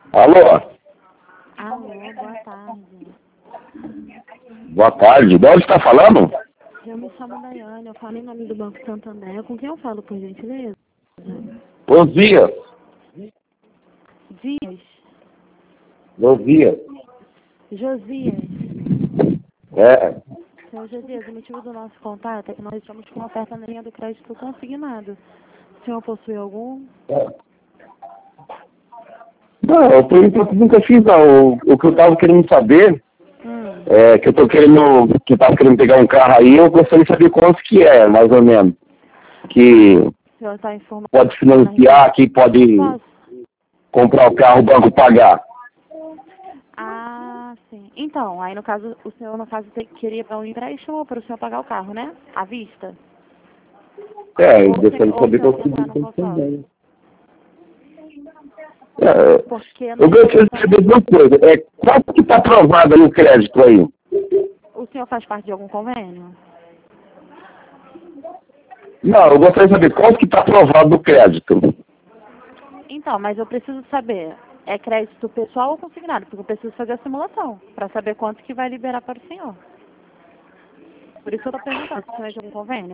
Alô? Alô, boa tarde. Boa tarde. De onde está falando? Eu me chamo Daiane, eu falo em nome do Banco Santander. Com quem eu falo, por gentileza? Osias. Dias. Osias. Josias. É. Senhor Josias, o motivo do nosso contato é que nós estamos com uma oferta na linha do crédito consignado. O senhor possui algum? Não, eu por enquanto nunca fiz não. O que eu estava querendo saber é que eu estava querendo pegar um carro aí, eu gostaria de saber quanto que é, mais ou menos. Que O senhor está informado? pode financiar, que pode Posso? comprar o carro, o banco pagar. Ah, sim. Então, aí no caso, o senhor queria para um empréstimo para o senhor pagar o carro, né? À vista? É, eu Ou gostaria de o saber senhor qual quer que entrar no consórcio? Porque eu nós gostaria de estamos... saber uma coisa. Qual que está aprovada no crédito aí? O senhor faz parte de algum convênio? Não, eu gostaria de saber qual que está aprovado no crédito. Então, mas eu preciso saber, é crédito pessoal ou consignado? Porque eu preciso fazer a simulação, para saber quanto que vai liberar para o senhor. Por isso que eu estou perguntando, se o senhor é de algum convênio?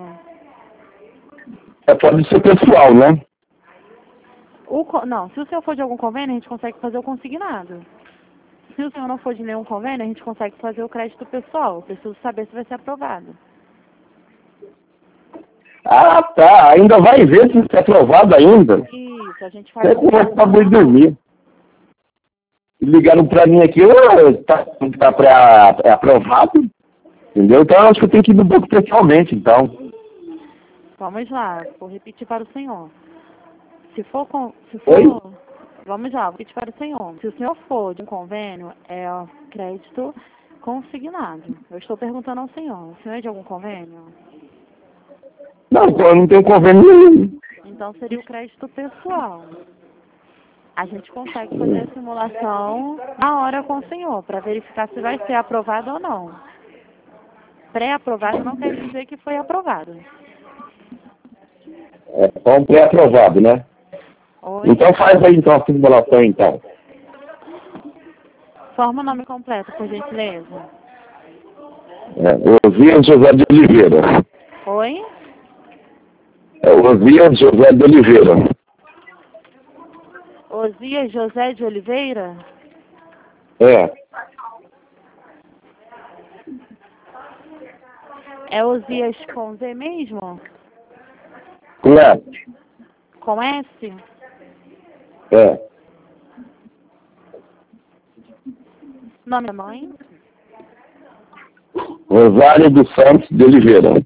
Pode ser pessoal, né? Não, se o senhor for de algum convênio, a gente consegue fazer o consignado. Se o senhor não for de nenhum convênio, a gente consegue fazer o crédito pessoal. Eu preciso saber se vai ser aprovado. Ah, tá. Ainda vai ver se está aprovado ainda. Isso, a gente faz Até a que eu acabou de simulação. dormir. Ligaram para mim aqui, tá aprovado, entendeu? Então eu acho que eu tenho que ir no banco pessoalmente, então. Vamos lá, vou repetir para o senhor. Se Oi? for, vamos lá, vou repetir para o senhor. Se o senhor for de um convênio, é o crédito consignado. Eu estou perguntando ao senhor. O senhor é de algum convênio? Não, eu não tenho convênio nenhum. Então seria o crédito pessoal. A gente consegue fazer a simulação na hora com o senhor, para verificar se vai ser aprovado ou não. Pré-aprovado não quer dizer que foi aprovado. É só um pré-aprovado, né? Oi? Então faz aí então a simulação então. Forma o nome completo, por gentileza. Osias José de Oliveira. Oi? Osias José de Oliveira. Osias José de Oliveira? É. É Osias com Z mesmo? Correto. Com S? É. Nome da mãe? Rosário dos Santos de Oliveira.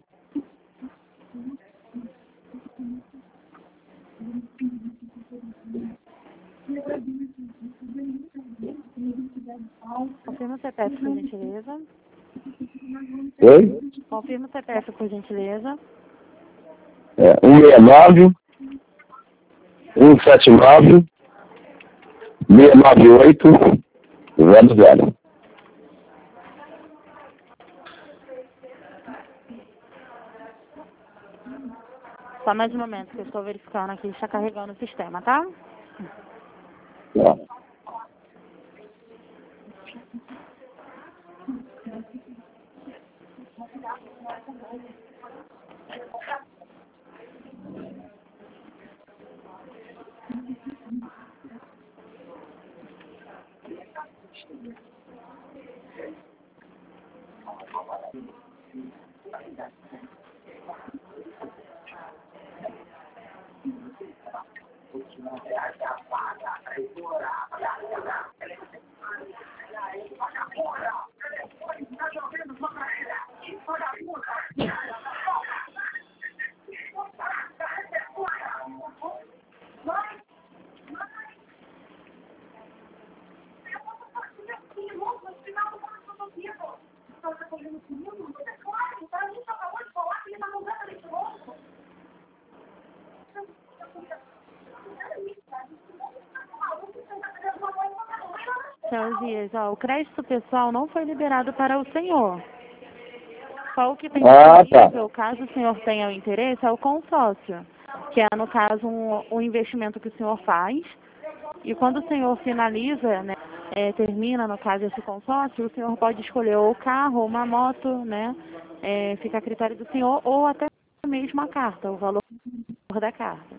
Confirma o CPF, por gentileza. Oi? Confirma o CPF, por gentileza. 169 179 698 00. Só mais um momento que eu estou verificando aqui, está carregando o sistema, tá? Tá. Senhor Dias, ó, o crédito pessoal não foi liberado para o senhor. Só o que tem Ah, tá. disponível, caso o senhor tenha o interesse, é o consórcio, que é, no caso, um investimento que o senhor faz E quando o senhor finaliza, né, termina, no caso, esse consórcio, o senhor pode escolher ou o carro ou uma moto, né? Fica a critério do senhor, ou até mesmo a carta, o valor da carta.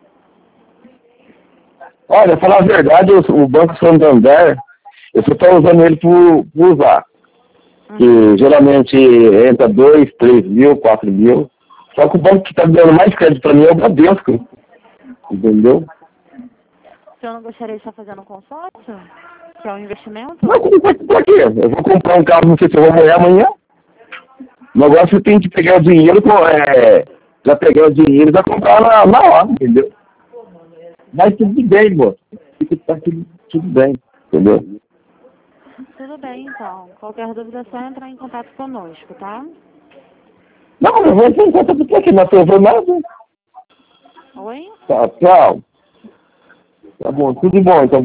Olha, falar a verdade, o Banco Santander, eu só estou usando ele por usar. Que geralmente entra 2, 3 mil, 4 mil. Só que o banco que está dando mais crédito para mim é o Bradesco. Entendeu? O senhor não gostaria de estar fazendo um consórcio? Que é um investimento? Mas pra quê? Eu vou comprar um carro, não sei se eu vou morrer amanhã. O negócio tem que pegar o dinheiro, já pegar o dinheiro e já comprar na hora, entendeu? Mas tudo bem, moço. Tá tudo bem, entendeu? Tudo bem, então. Qualquer dúvida é só entrar em contato conosco, tá? Não, eu vou entrar em contato porque aqui não estou nada. Oi? Tá, tchau. Tá bom, tudo bom, então.